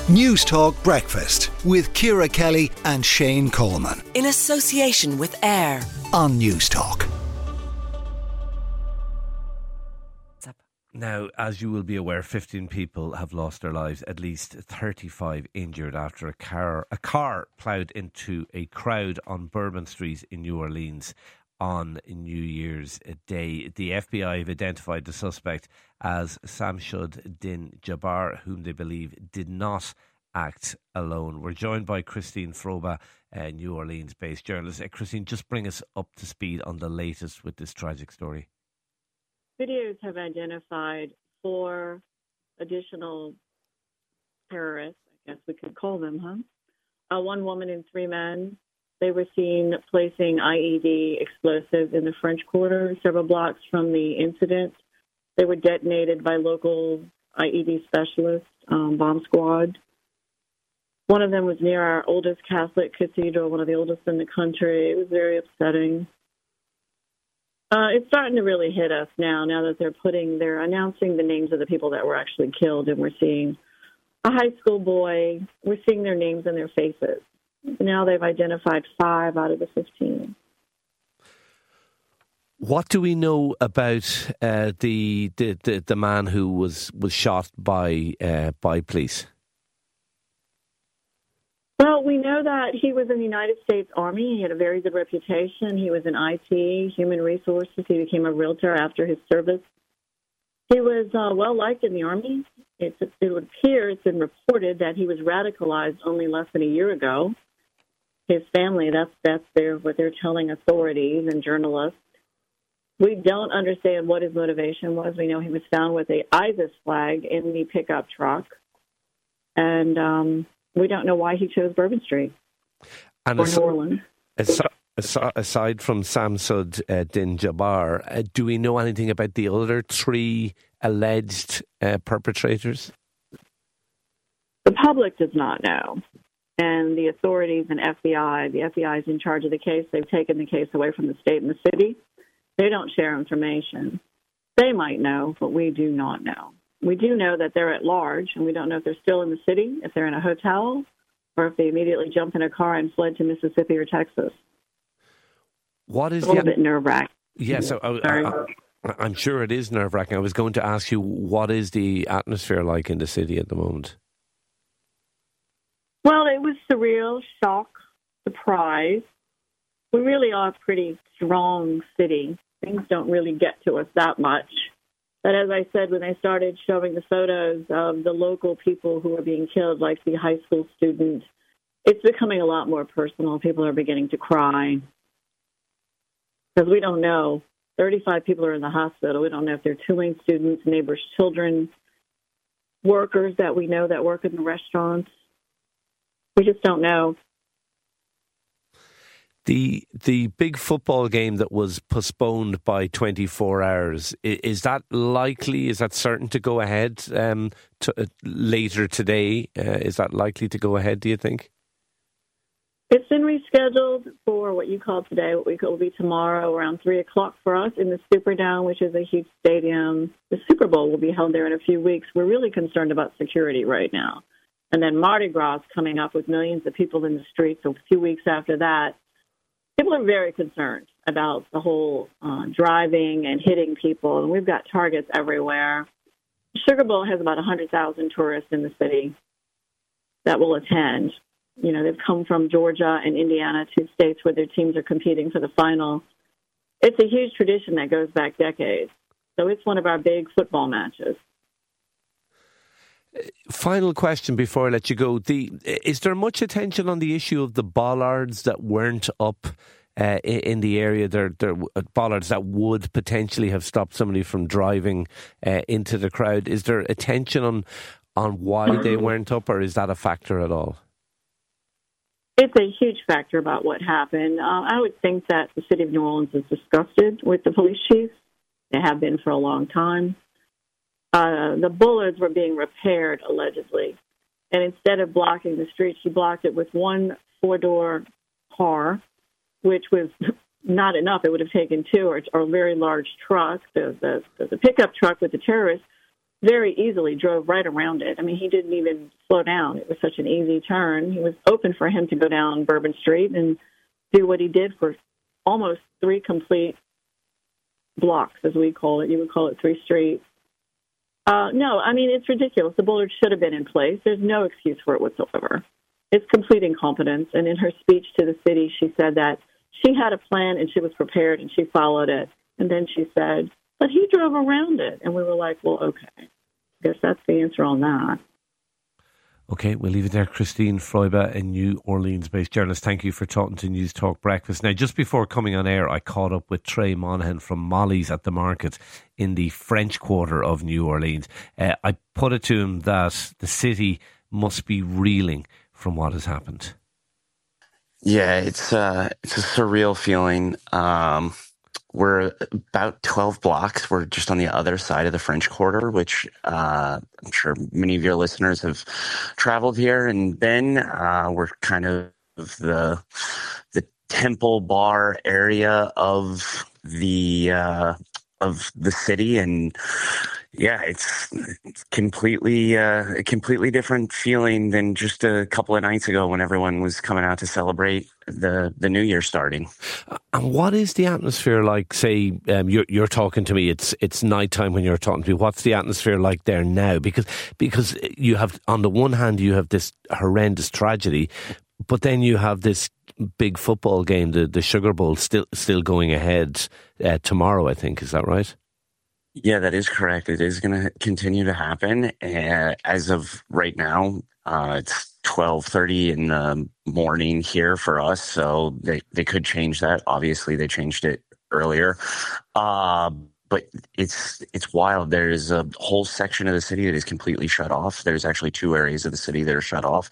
News Talk Breakfast with Ciara Kelly and Shane Coleman. In association with AIR On News Talk. Now, as you will be aware, 15 people have lost their lives, at least 35 injured after a car ploughed into a crowd on Bourbon Street in New Orleans on New Year's Day. The FBI have identified the suspect as Samshud Din Jabbar, whom they believe did not act alone. We're joined by Christine Froba, New Orleans-based journalist. Christine, just bring us up to speed on the latest with this tragic story. Videos have identified 4 additional terrorists, I guess we could call them, 1 woman and 3 men. They were seen placing IED explosives in the French Quarter, several blocks from the incident. They were detonated by local IED specialists, bomb squad. One of them was near our oldest Catholic cathedral, one of the oldest in the country. It was very upsetting. It's starting to really hit us now that they're announcing the names of the people that were actually killed, and we're seeing a high school boy. We're seeing their names and their faces. Now they've identified 5 out of the 15. What do we know about the man who was shot by police? Well, we know that he was in the United States Army. He had a very good reputation. He was in IT, human resources. He became a realtor after his service. He was well-liked in the Army. It would appear, it's been reported that he was radicalized only less than a year ago. His family, that's what they're telling authorities and journalists. We don't understand what his motivation was. We know he was found with a ISIS flag in the pickup truck. And we don't know why he chose Bourbon Street or New Orleans. Aside from Samshud Din Jabbar, do we know anything about the other 3 alleged perpetrators? The public does not know. And the authorities and the FBI is in charge of the case. They've taken the case away from the state and the city. They don't share information. They might know, but we do not know. We do know that they're at large, and we don't know if they're still in the city, if they're in a hotel, or if they immediately jumped in a car and fled to Mississippi or Texas. What is a little bit nerve-wracking. Yes, I'm sure it is nerve-wracking. I was going to ask you, what is the atmosphere like in the city at the moment? Well, it was surreal, shock, surprise. We really are a pretty strong city. Things don't really get to us that much. But as I said, when they started showing the photos of the local people who were being killed, like the high school student, it's becoming a lot more personal. People are beginning to cry. Because we don't know. 35 people are in the hospital. We don't know if they're Tulane students, neighbors' children, workers that we know that work in the restaurants. We just don't know. The big football game that was postponed by 24 hours, is that likely, is that certain to go ahead later today? Is that likely to go ahead, do you think? It's been rescheduled for what you call today, what we call will be tomorrow around 3 o'clock for us in the Superdome, which is a huge stadium. The Super Bowl will be held there in a few weeks. We're really concerned about security right now. And then Mardi Gras coming up with millions of people in the streets a few weeks after that. People are very concerned about the whole driving and hitting people, and we've got targets everywhere. Sugar Bowl has about 100,000 tourists in the city that will attend. You know, they've come from Georgia and Indiana, 2 states where their teams are competing for the final. It's a huge tradition that goes back decades. So it's one of our big football matches. Final question before I let you go. Is there much attention on the issue of the bollards that weren't up in the area? They're bollards that would potentially have stopped somebody from driving into the crowd. Is there attention on why they weren't up, or is that a factor at all? It's a huge factor about what happened. I would think that the city of New Orleans is disgusted with the police chief. They have been for a long time. The bollards were being repaired, allegedly. And instead of blocking the street, she blocked it with one 4-door car, which was not enough. It would have taken 2 or a very large truck, the pickup truck with the terrorists. very easily drove right around it. I mean, he didn't even slow down. It was such an easy turn. It was open for him to go down Bourbon Street and do what he did for almost 3 complete blocks, as we call it. You would call it 3 streets. No, I mean, it's ridiculous. The boulder should have been in place. There's no excuse for it whatsoever. It's complete incompetence. And in her speech to the city, she said that she had a plan and she was prepared and she followed it. And then she said, but he drove around it. And we were like, well, okay. I guess that's the answer on that. Okay, we'll leave it there. Christine Froiba, a New Orleans-based journalist. Thank you for talking to News Talk Breakfast. Now, just before coming on air, I caught up with Trey Monaghan from Molly's at the market in the French Quarter of New Orleans. I put it to him that the city must be reeling from what has happened. Yeah, it's a surreal feeling. We're about 12 blocks. We're just on the other side of the French Quarter, which I'm sure many of your listeners have traveled here and been. We're kind of the Temple Bar area of the city, and yeah, it's completely a completely different feeling than just a couple of nights ago when everyone was coming out to celebrate the new year starting. And what is the atmosphere like? Say you're talking to me. It's nighttime when you're talking to me. What's the atmosphere like there now? Because you have, on the one hand, you have this horrendous tragedy, but then you have this big football game, the Sugar Bowl, still going ahead tomorrow, I think. Is that right? Yeah, that is correct. It is going to continue to happen. As of right now, it's 12:30 in the morning here for us, so they could change that. Obviously, they changed it earlier. But it's wild. There is a whole section of the city that is completely shut off. There's actually 2 areas of the city that are shut off.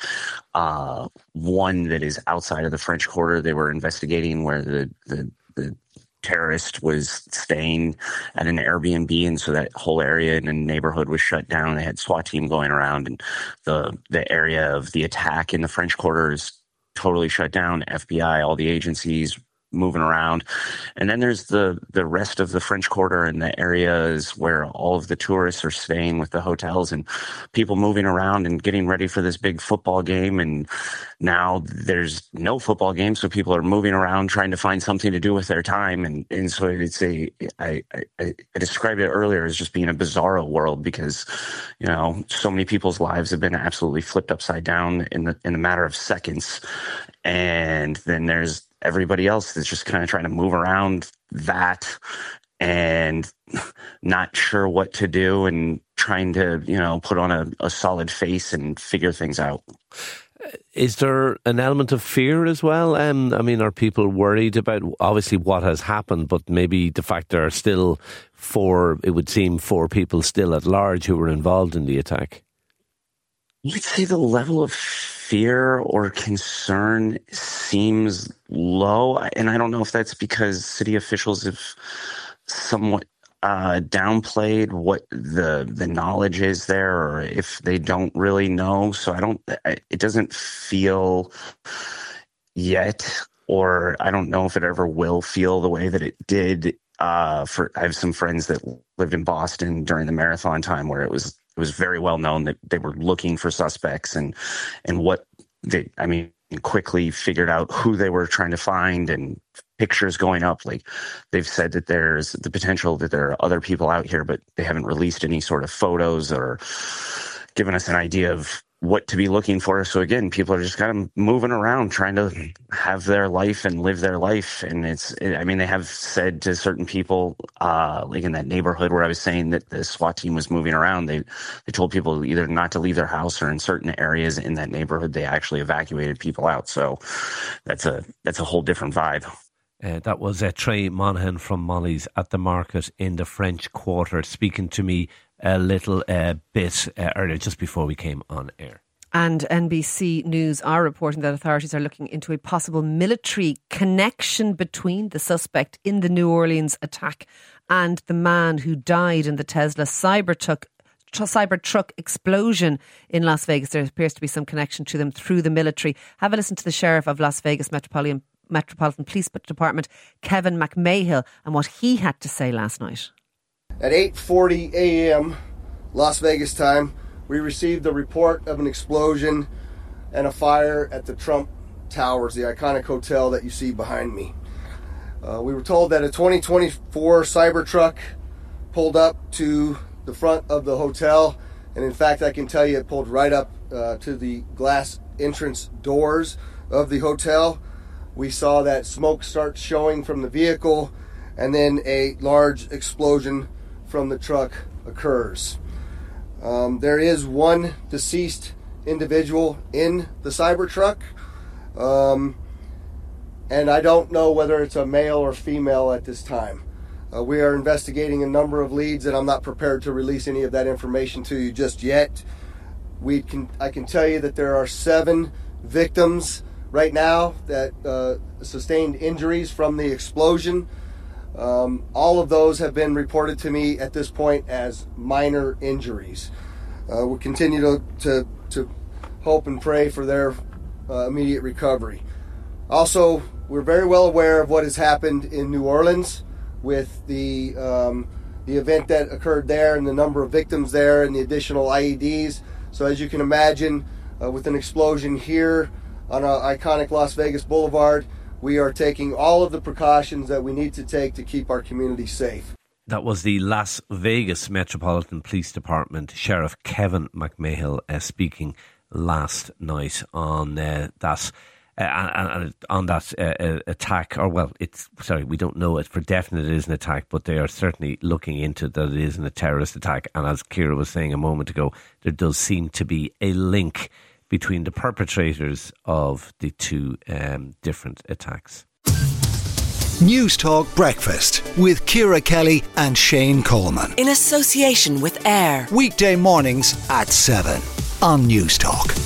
One that is outside of the French Quarter. They were investigating where the terrorist was staying at an Airbnb, and so that whole area in the neighborhood was shut down. They had SWAT team going around, and the area of the attack in the French Quarter is totally shut down. FBI, all the agencies moving around. And then there's the rest of the French Quarter, and the areas where all of the tourists are staying with the hotels and people moving around and getting ready for this big football game. And now there's no football game, so people are moving around trying to find something to do with their time. And so I described it earlier as just being a bizarro world, because, you know, so many people's lives have been absolutely flipped upside down in the matter of seconds. And then there's everybody else that's just kind of trying to move around that and not sure what to do and trying to, you know, put on a solid face and figure things out. Is there an element of fear as well? I mean, are people worried about obviously what has happened, but maybe the fact there are still 4 people still at large who were involved in the attack? I'd say the level of fear or concern seems low. And I don't know if that's because city officials have somewhat downplayed what the knowledge is there, or if they don't really know. So it doesn't feel yet, or I don't know if it ever will feel the way that it did. I have some friends that lived in Boston during the marathon time, where it was very well known that they were looking for suspects, and what quickly figured out who they were trying to find, and pictures going up. Like, they've said that there's the potential that there are other people out here, but they haven't released any sort of photos or given us an idea of what to be looking for. So again, people are just kind of moving around, trying to have their life and live their life. And they have said to certain people, like in that neighborhood where I was saying that the SWAT team was moving around, they told people either not to leave their house, or in certain areas in that neighborhood, they actually evacuated people out. So that's a whole different vibe. That was Trey Monaghan from Molly's at the market in the French Quarter, speaking to me a little bit earlier, just before we came on air. And NBC News are reporting that authorities are looking into a possible military connection between the suspect in the New Orleans attack and the man who died in the Tesla Cybertruck explosion in Las Vegas. There appears to be some connection to them through the military. Have a listen to the Sheriff of Las Vegas Metropolitan Police Department, Kevin McMahill, and what he had to say last night. At 8:40 a.m., Las Vegas time, we received a report of an explosion and a fire at the Trump Towers, the iconic hotel that you see behind me. We were told that a 2024 Cybertruck pulled up to the front of the hotel, and in fact I can tell you it pulled right up to the glass entrance doors of the hotel. We saw that smoke start showing from the vehicle, and then a large explosion from the truck occurs. There is one deceased individual in the Cybertruck, and I don't know whether it's a male or female at this time. We are investigating a number of leads, and I'm not prepared to release any of that information to you just yet. I can tell you that there are 7 victims right now that sustained injuries from the explosion. All of those have been reported to me at this point as minor injuries. We'll continue to hope and pray for their immediate recovery. Also, we're very well aware of what has happened in New Orleans with the event that occurred there and the number of victims there and the additional IEDs. So as you can imagine, with an explosion here on our iconic Las Vegas Boulevard, we are taking all of the precautions that we need to take to keep our community safe. That was the Las Vegas Metropolitan Police Department Sheriff Kevin McMahill speaking last night on that attack. Or we don't know it for definite it is an attack, but they are certainly looking into that it isn't a terrorist attack. And as Ciara was saying a moment ago, there does seem to be a link between the perpetrators of the 2 different attacks. News Talk Breakfast with Ciara Kelly and Shane Coleman. In association with AIR. Weekday mornings at 7 on News Talk.